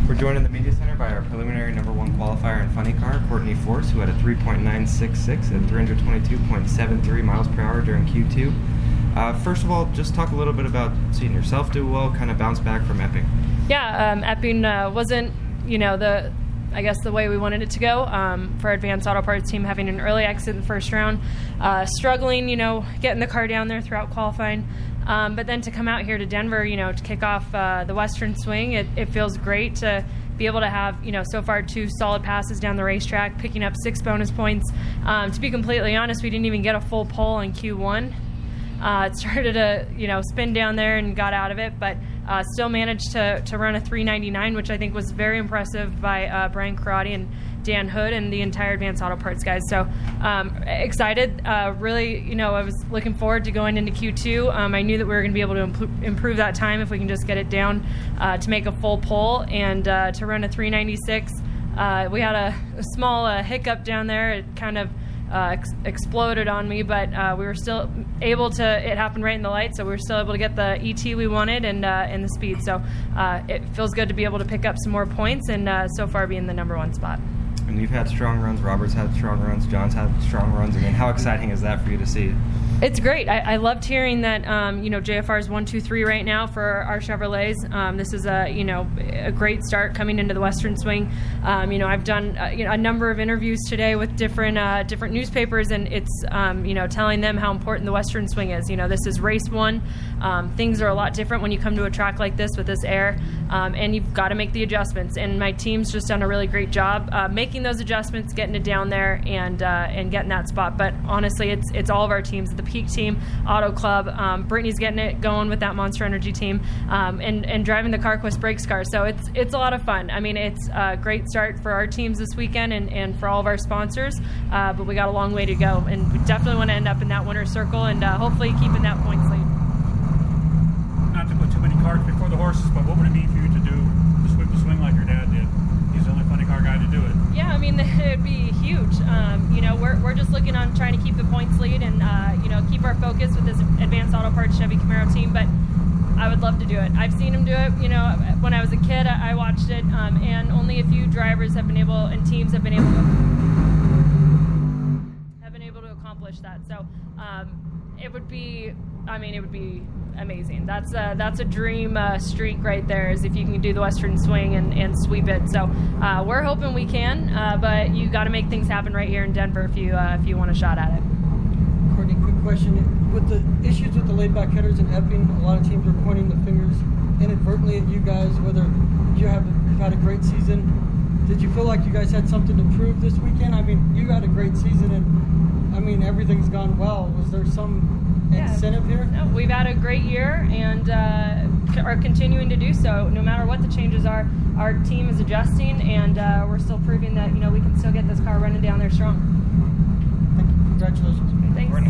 We're joined in the media center by our preliminary number one qualifier in funny car, Courtney Force, who had a 3.966 and 322.73 miles per hour during Q2. First of all, just talk a little bit about seeing yourself do well, kind of bounce back from Epping. Yeah, Epping wasn't, the way we wanted it to go. For Advanced Auto Parts team, having an early exit in the first round, struggling, getting the car down there throughout qualifying. But then to come out here to Denver, to kick off the Western Swing, it feels great to be able to have, so far 2 solid passes down the racetrack, picking up 6 bonus points. To be completely honest, we didn't even get a full pole in Q1. It started to, spin down there and got out of it, but still managed to run a 399, which I think was very impressive by Brian Karate and Dan Hood and the entire Advanced Auto Parts guys. So excited. Really, I was looking forward to going into Q2. I knew that we were going to be able to improve that time if we can just get it down to make a full pole and to run a 396. We had a small hiccup down there. It kind of exploded on me, but we were still able to, it happened right in the light, so we were still able to get the ET we wanted and the speed. So it feels good to be able to pick up some more points and so far be in the number 1 spot. And you've had strong runs, Robert's had strong runs, John's had strong runs. I mean, how exciting is that for you to see? It's great. I loved hearing that, JFR is 1, 2, 3 right now for our Chevrolets. This is a great start coming into the Western Swing. I've done a number of interviews today with different newspapers, and it's telling them how important the Western Swing is. This is race 1. Things are a lot different when you come to a track like this with this air, and you've got to make the adjustments. And my team's just done a really great job making those adjustments, getting it down there, and getting that spot. But honestly, it's all of our teams. The Peak team, Auto Club, Brittany's getting it going with that Monster Energy team, and driving the CarQuest Brakes car. So it's a lot of fun. I mean, it's a great start for our teams this weekend and for all of our sponsors, but we got a long way to go, and we definitely want to end up in that winner's circle and hopefully keeping that points lead. Not to put too many carts before the horses, but what would it mean for you to do to sweep the swing like your dad did? He's the only funny car guy to do it. Yeah, I mean, it'd be huge. We're just looking on trying to keep the points lead and keep our focus with this Advanced Auto Parts Chevy Camaro team, but I would love to do it. I've seen him do it. When I was a kid, I watched it, and only a few drivers have been able, and teams have been able to accomplish that. So it would be amazing. That's a dream streak right there, is if you can do the Western Swing and sweep it. So we're hoping we can, but you got to make things happen right here in Denver if you want a shot at it. Courtney, quick question. With the issues with the laid-back headers in Epping, a lot of teams are pointing the fingers inadvertently at you guys, whether you've had a great season. Did you feel like you guys had something to prove this weekend? I mean, you had a great season, and everything's gone well. Was there some incentive here? No, we've had a great year and are continuing to do so. No matter what the changes are, our team is adjusting, and we're still proving that we can still get this car running down there strong. Thank you. Congratulations. Thanks.